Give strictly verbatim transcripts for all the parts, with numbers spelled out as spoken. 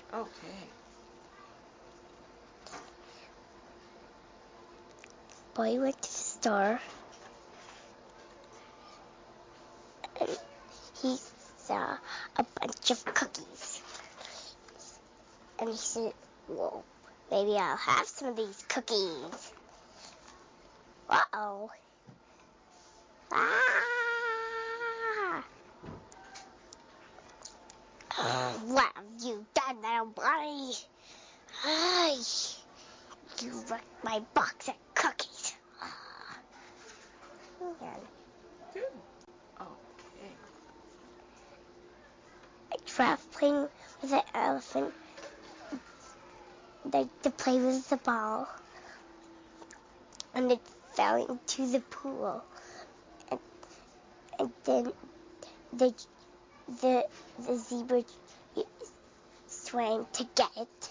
Okay. Boy went to the store and he saw a bunch of cookies. And he said, "Whoa, maybe I'll have some of these cookies." Uh-oh. Ah! What have you done, little buddy? Ay, you wrecked my box of cookies. And Good. Okay. a giraffe playing with an elephant. They to play with the ball, and it fell into the pool. And, and then the the the zebra swam to get it,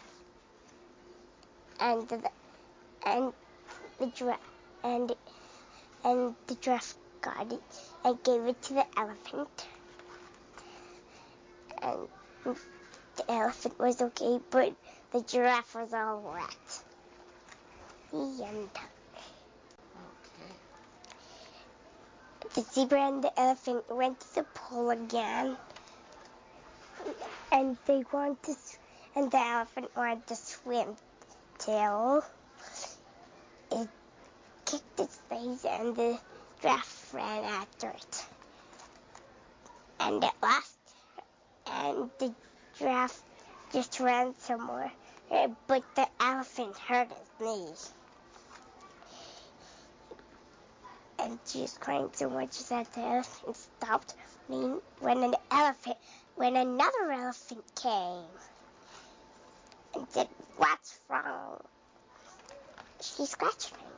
and the and the giraffe and and the giraffe got it and gave it to the elephant, and the elephant was okay, but the giraffe was all wet. The end. Okay. The zebra and the elephant went to the pool again, and they wanted to, and the elephant wanted to swim till it kicked its face, and the giraffe ran after it. And at last, and the giraffe just ran somewhere, but the elephant hurt his knee. And she was crying so much that the elephant stopped when, when an elephant, when another elephant came and said, "What's wrong?" She scratched me.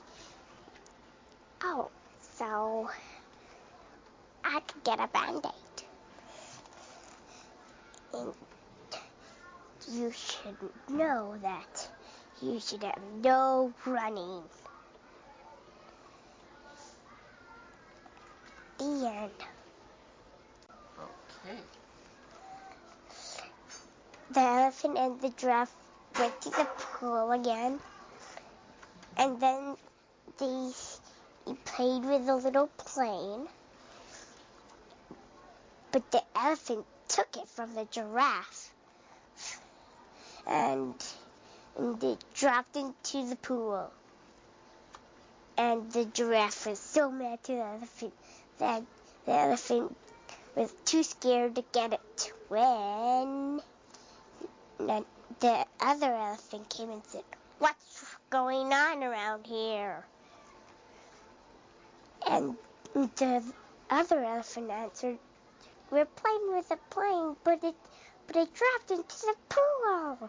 Oh, so I could get a Band-Aid. And you should know that you should have no running. The end. Okay. The elephant and the giraffe went to the pool again, and then they played with a little plane, but the elephant took it from the giraffe, and, and it dropped into the pool. And the giraffe was so mad to the elephant that the elephant was too scared to get it. When the other elephant came and said, "What's going on around here?" And the other elephant answered, "We're playing with a plane, but it but it dropped into the pool."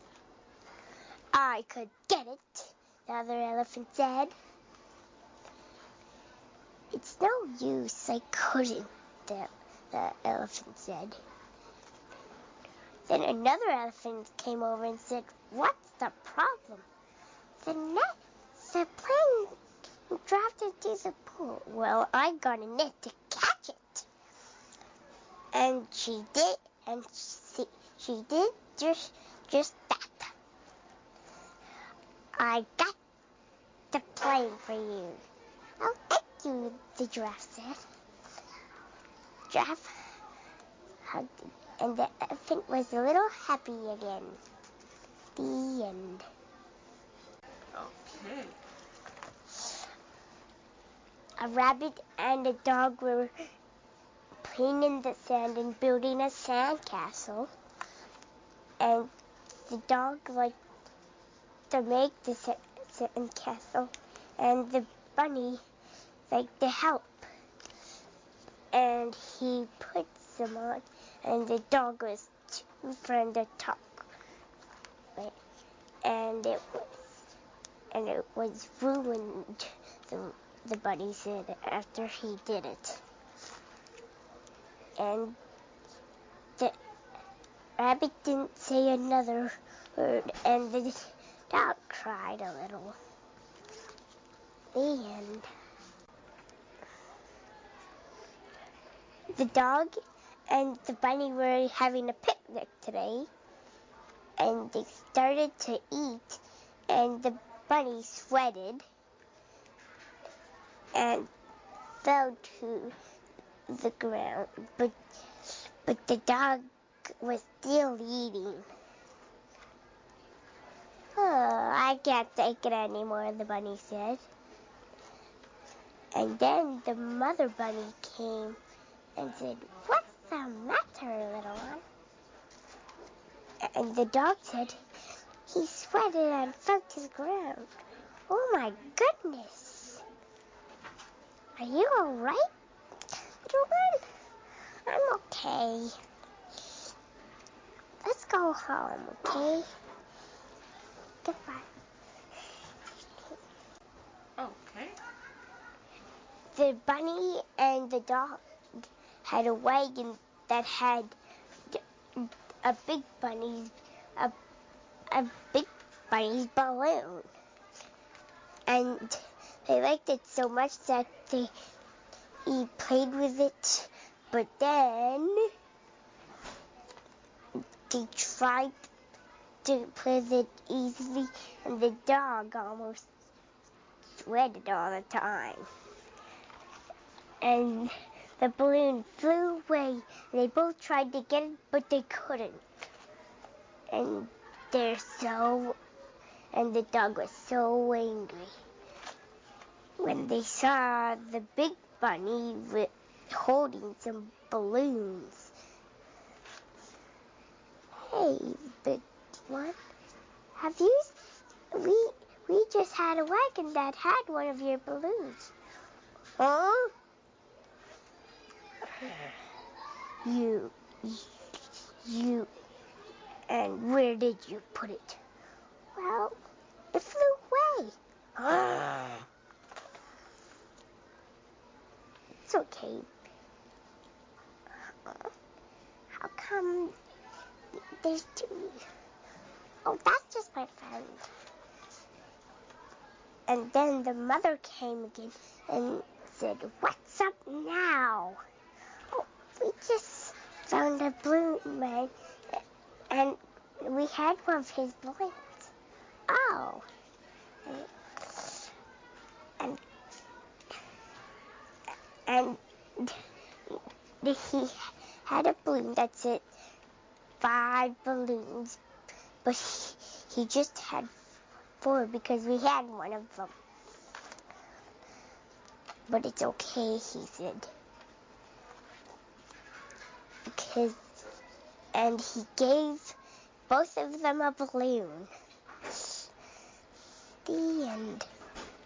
"I could get it," the other elephant said. "It's no use, I couldn't," the, the elephant said. Then another elephant came over and said, "What's the problem?" The net, the plane dropped into the pool. "Well, I got a net to catch it." And she did, and she, she did just, just that. "I got the plane for you." "Oh, thank you," the giraffe said. Giraffe hugged him, and the elephant was a little happy again. The end. Okay. A rabbit and a dog were playing in the sand and building a sandcastle. And the dog liked to make the sandcastle, and the bunny liked to help. And he put some on, and the dog was too frightened to talk. And it was, and it was ruined, the, the bunny said after he did it. And the rabbit didn't say another word, and the dog cried a little. The end. The dog and the bunny were having a picnic today, and they started to eat, and the bunny sweated and fell to the ground, but but the dog was still eating. Oh, I can't take it anymore, the bunny said. And then the mother bunny came and said, "What's the matter, little one?" And the dog said, "He sweated and fell to the ground." "Oh my goodness! Are you all right, little one?" "I'm okay. Let's go home, okay? Goodbye." Okay. The bunny and the dog had a wagon that had a big bunny, a, a big bunny's balloon. And they liked it so much that they he played with it, but then they tried to play with it easily, and the dog almost sweated all the time. And the balloon flew away. They both tried to get it, but they couldn't. And they're so, and the dog was so angry when they saw the big bunny with, holding some balloons. "Hey, big one, have you? We we just had a wagon that had one of your balloons." "Huh? You, you, and where did you put it?" "Well, it flew away." "It's okay. How come there's two?" "Oh, that's just my friend." And then the mother came again and said, "What's up now?" "Oh, we just found a balloon man, and we had one of his balloons." "Oh." And and, and he had a balloon that said five balloons, but he, he just had four because we had one of them. "But it's okay," he said. Because, and he gave both of them a balloon. The end.